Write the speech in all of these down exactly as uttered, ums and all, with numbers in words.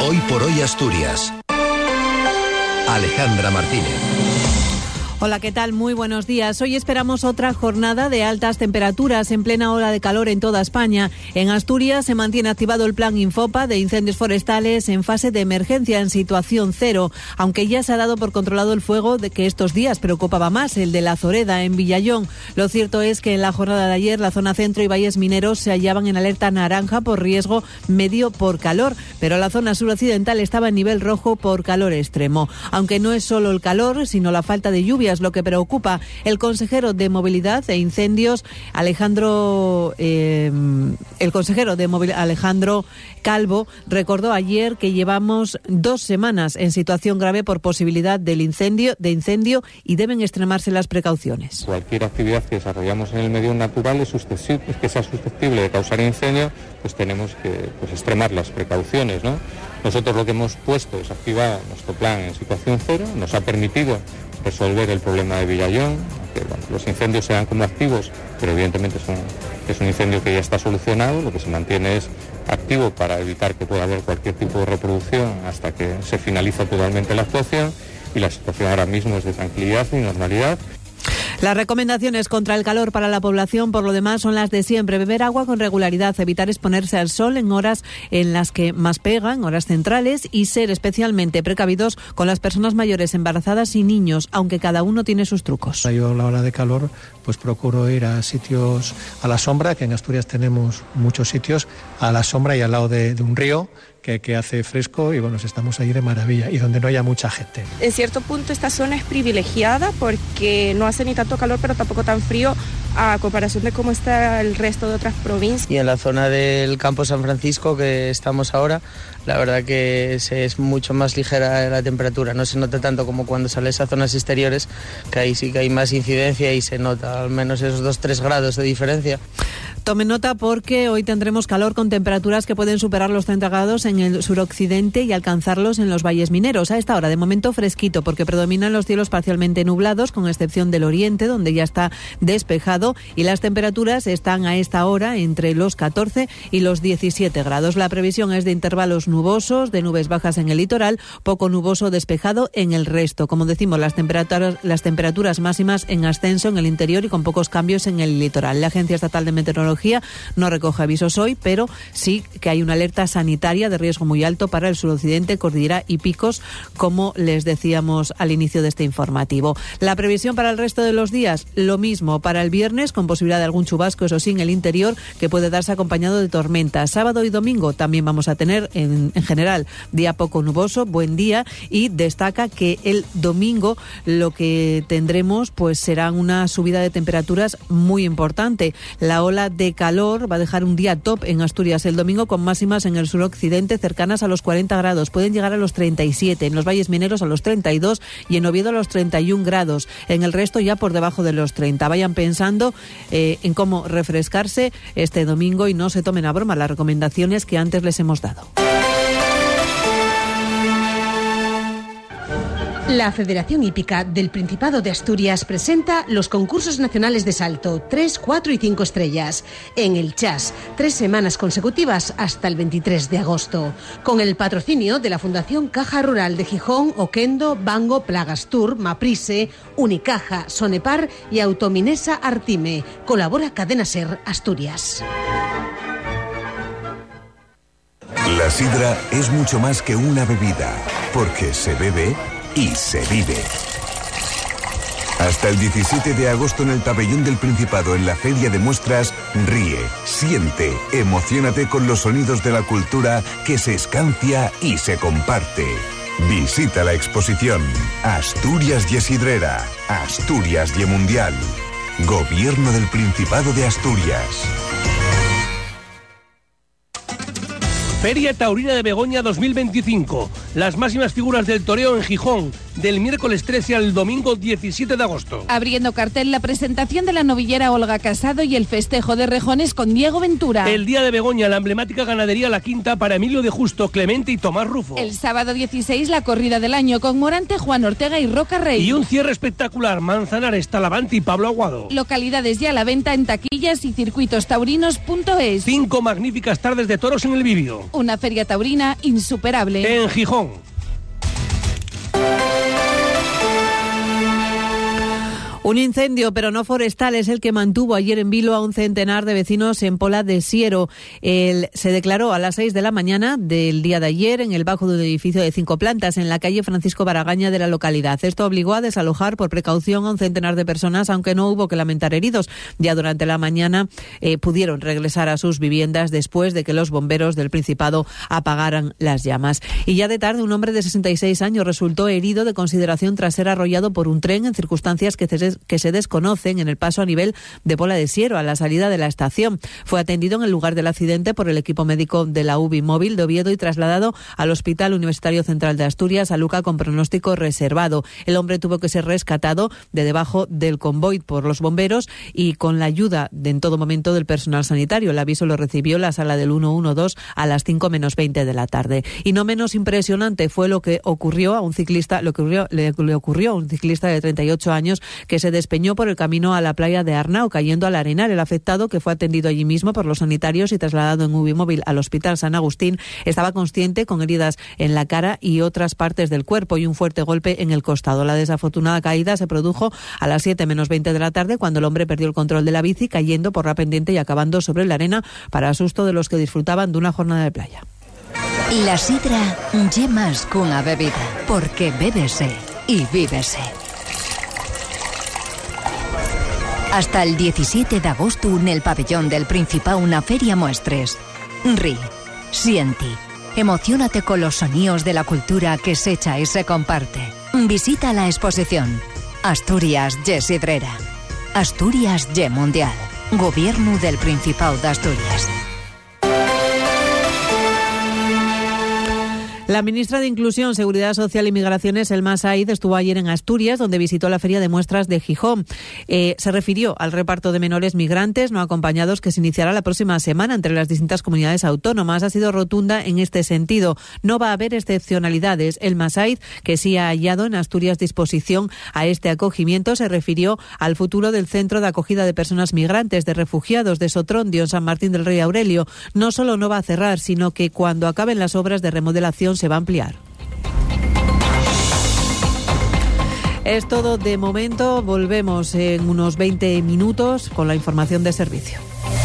Hoy por hoy Asturias. Alejandra Martínez. Hola, ¿qué tal? Muy buenos días. Hoy esperamos otra jornada de altas temperaturas en plena ola de calor en toda España. En Asturias se mantiene activado el plan Infopa de incendios forestales en fase de emergencia en situación cero, aunque ya se ha dado por controlado el fuego de que estos días preocupaba más, el de la Zoreda en Villallón. Lo cierto es que en la jornada de ayer la zona centro y valles mineros se hallaban en alerta naranja por riesgo medio por calor, pero la zona suroccidental estaba en nivel rojo por calor extremo. Aunque no es solo el calor, sino la falta de lluvia lo que preocupa. El consejero de Movilidad e Incendios, Alejandro, eh, el consejero de Movilidad, Alejandro Calvo, recordó ayer que llevamos dos semanas en situación grave por posibilidad del incendio, de incendio y deben extremarse las precauciones. Cualquier actividad que desarrollamos en el medio natural es susceptible, que sea susceptible de causar incendio, pues tenemos que pues, extremar las precauciones, ¿no? Nosotros lo que hemos puesto es activar nuestro plan en situación cero, nos ha permitido resolver el problema de Villallón, que bueno, los incendios sean como activos, pero evidentemente son, es un incendio que ya está solucionado, lo que se mantiene es activo para evitar que pueda haber cualquier tipo de reproducción hasta que se finaliza totalmente la actuación, y la situación ahora mismo es de tranquilidad y normalidad. Las recomendaciones contra el calor para la población, por lo demás, son las de siempre. Beber agua con regularidad, evitar exponerse al sol en horas en las que más pegan, horas centrales, y ser especialmente precavidos con las personas mayores, embarazadas y niños, aunque cada uno tiene sus trucos. Yo a la hora de calor pues procuro ir a sitios a la sombra, que en Asturias tenemos muchos sitios a la sombra y al lado de, de un río que, que hace fresco, y bueno, estamos ahí de maravilla, y donde no haya mucha gente. En cierto punto esta zona es privilegiada porque no hace ni tanto calor pero tampoco tan frío a comparación de cómo está el resto de otras provincias. Y en la zona del Campo San Francisco que estamos ahora, la verdad que es, es mucho más ligera la temperatura, no se nota tanto como cuando sales a zonas exteriores, que ahí sí que hay más incidencia y se nota al menos esos dos tres grados de diferencia. Tomen nota porque hoy tendremos calor con temperaturas que pueden superar los treinta grados en el suroccidente y alcanzarlos en los valles mineros. A esta hora, de momento fresquito, porque predominan los cielos parcialmente nublados, con excepción del oriente, donde ya está despejado, y las temperaturas están a esta hora entre los catorce y los diecisiete grados. La previsión es de intervalos nubosos, de nubes bajas en el litoral, poco nuboso despejado en el resto. Como decimos, las temperaturas, las temperaturas máximas en ascenso en el interior y con pocos cambios en el litoral. La Agencia Estatal de Meteorología no recoge avisos hoy, pero sí que hay una alerta sanitaria de riesgo muy alto para el suroccidente, cordillera y picos, como les decíamos al inicio de este informativo. La previsión para el resto de los días, lo mismo para el viernes, con posibilidad de algún chubasco, eso sí, en el interior, que puede darse acompañado de tormentas. Sábado y domingo también vamos a tener, en, en general, día poco nuboso, buen día, y destaca que el domingo lo que tendremos pues será una subida de temperaturas muy importante. La ola de calor va a dejar un día top en Asturias el domingo, con máximas en el suroccidente cercanas a los cuarenta grados. Pueden llegar a los treinta y siete, en los valles mineros a los treinta y dos y en Oviedo a los treinta y un grados. En el resto ya por debajo de los treinta. Vayan pensando eh, en cómo refrescarse este domingo y no se tomen a broma las recomendaciones que antes les hemos dado. La Federación Hípica del Principado de Asturias presenta los concursos nacionales de salto tres, cuatro y cinco estrellas en el Chas, tres semanas consecutivas hasta el veintitrés de agosto, con el patrocinio de la Fundación Caja Rural de Gijón, Oquendo, Bango, Plagas Tour, Maprise, Unicaja, Sonepar y Autominesa Artime. Colabora Cadena Ser Asturias. La sidra es mucho más que una bebida, porque se bebe y se vive. Hasta el diecisiete de agosto en el Pabellón del Principado, en la Feria de Muestras, ríe, siente, emociónate con los sonidos de la cultura que se escancia y se comparte. Visita la exposición Asturias y Sidrera, Asturias y Mundial. Gobierno del Principado de Asturias. Feria Taurina de Begoña dos mil veinticinco. las máximas figuras del toreo en Gijón, del miércoles trece al domingo diecisiete de agosto. Abriendo cartel la presentación de la novillera Olga Casado y el festejo de rejones con Diego Ventura. El día de Begoña, la emblemática ganadería La Quinta para Emilio de Justo, Clemente y Tomás Rufo. El sábado dieciséis, la corrida del año con Morante, Juan Ortega y Roca Rey. Y un cierre espectacular, Manzanares, Talavante y Pablo Aguado. Localidades ya a la venta en taquillas y circuitos taurinos punto es. Cinco magníficas tardes de toros en el Bibio. Una feria taurina insuperable. En Gijón. Un incendio, pero no forestal, es el que mantuvo ayer en vilo a un centenar de vecinos en Pola de Siero. El, se declaró a las seis de la mañana del día de ayer en el bajo de un edificio de cinco plantas en la calle Francisco Baragaña de la localidad. Esto obligó a desalojar por precaución a un centenar de personas, aunque no hubo que lamentar heridos. Ya durante la mañana eh, pudieron regresar a sus viviendas después de que los bomberos del Principado apagaran las llamas. Y ya de tarde, un hombre de sesenta y seis años resultó herido de consideración tras ser arrollado por un tren en circunstancias que se que se desconocen en el paso a nivel de Pola de Siero, a la salida de la estación. Fue atendido en el lugar del accidente por el equipo médico de la U B I móvil de Oviedo y trasladado al Hospital Universitario Central de Asturias, a Luca, con pronóstico reservado. El hombre tuvo que ser rescatado de debajo del convoy por los bomberos y con la ayuda de, en todo momento, del personal sanitario. El aviso lo recibió la sala del ciento doce a las cinco menos veinte de la tarde. Y no menos impresionante fue lo que ocurrió a un ciclista, lo que ocurrió, le, le ocurrió a un ciclista de treinta y ocho años que se despeñó por el camino a la playa de Arnao, cayendo al arenal. El afectado, que fue atendido allí mismo por los sanitarios y trasladado en U B I móvil al Hospital San Agustín, estaba consciente, con heridas en la cara y otras partes del cuerpo y un fuerte golpe en el costado. La desafortunada caída se produjo a las siete menos veinte de la tarde, cuando el hombre perdió el control de la bici, cayendo por la pendiente y acabando sobre la arena, para asusto de los que disfrutaban de una jornada de playa. La sidra lle más que una bebida, porque bébese y vívese. Hasta el diecisiete de agosto en el pabellón del Principado, una feria muestres. Rí, sienti, emocionate con los sonidos de la cultura que se echa y se comparte. Visita la exposición. Asturias ye sidrera. Asturias ye mundial. Gobierno del Principado de Asturias. La ministra de Inclusión, Seguridad Social y Migraciones, Elma Said, estuvo ayer en Asturias, donde visitó la Feria de Muestras de Gijón. Eh, se refirió al reparto de menores migrantes no acompañados que se iniciará la próxima semana entre las distintas comunidades autónomas. Ha sido rotunda en este sentido. No va a haber excepcionalidades. Elma Said, que sí ha hallado en Asturias disposición a este acogimiento, se refirió al futuro del Centro de Acogida de Personas Migrantes, de Refugiados de Sotrondio, en San Martín del Rey Aurelio. No solo no va a cerrar, sino que cuando acaben las obras de remodelación se va a ampliar. Es todo de momento. Volvemos en unos veinte minutos con la información de servicio.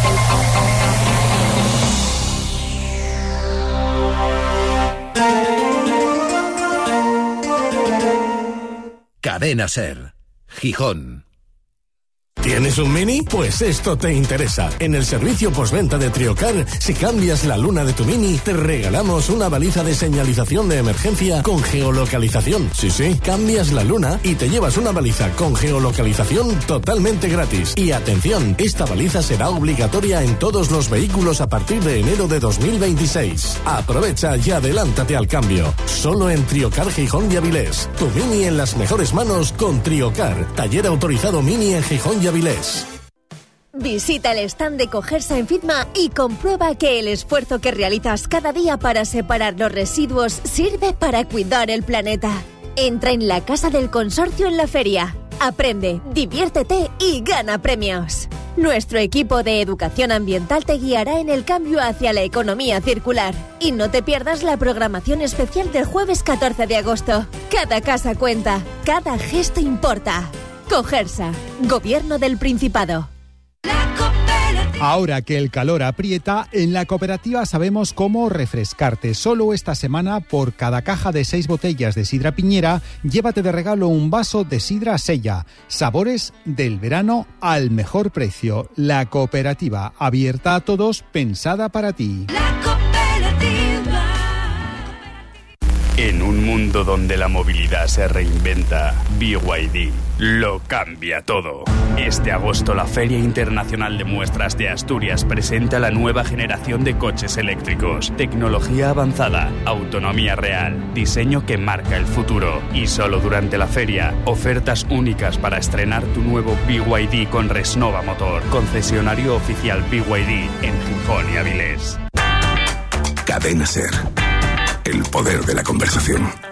Cadena Ser, Gijón. ¿Tienes un Mini? Pues esto te interesa. En el servicio postventa de Triocar, si cambias la luna de tu Mini, te regalamos una baliza de señalización de emergencia con geolocalización. Sí, sí, cambias la luna y te llevas una baliza con geolocalización totalmente gratis. Y atención, esta baliza será obligatoria en todos los vehículos a partir de enero de dos mil veintiséis. Aprovecha y adelántate al cambio. Solo en Triocar Gijón y Avilés. Tu Mini en las mejores manos con Triocar. Taller autorizado Mini en Gijón y Avilés. Visita el stand de Cogersa en Fitma y comprueba que el esfuerzo que realizas cada día para separar los residuos sirve para cuidar el planeta. Entra en la Casa del Consorcio en la feria. Aprende, diviértete y gana premios. Nuestro equipo de educación ambiental te guiará en el cambio hacia la economía circular. Y no te pierdas la programación especial del jueves catorce de agosto. Cada casa cuenta, cada gesto importa. Cogersa, Gobierno del Principado. Ahora que el calor aprieta, en la cooperativa sabemos cómo refrescarte. Solo esta semana, por cada caja de seis botellas de sidra piñera, llévate de regalo un vaso de sidra Sella. Sabores del verano al mejor precio. La cooperativa, abierta a todos, pensada para ti. La cooperativa. En un mundo donde la movilidad se reinventa, B Y D lo cambia todo. Este agosto la Feria Internacional de Muestras de Asturias presenta la nueva generación de coches eléctricos. Tecnología avanzada, autonomía real, diseño que marca el futuro. Y solo durante la feria, ofertas únicas para estrenar tu nuevo B Y D con Resnova Motor, concesionario oficial B Y D en Gijón y Avilés. Cadena SER. El poder de la conversación.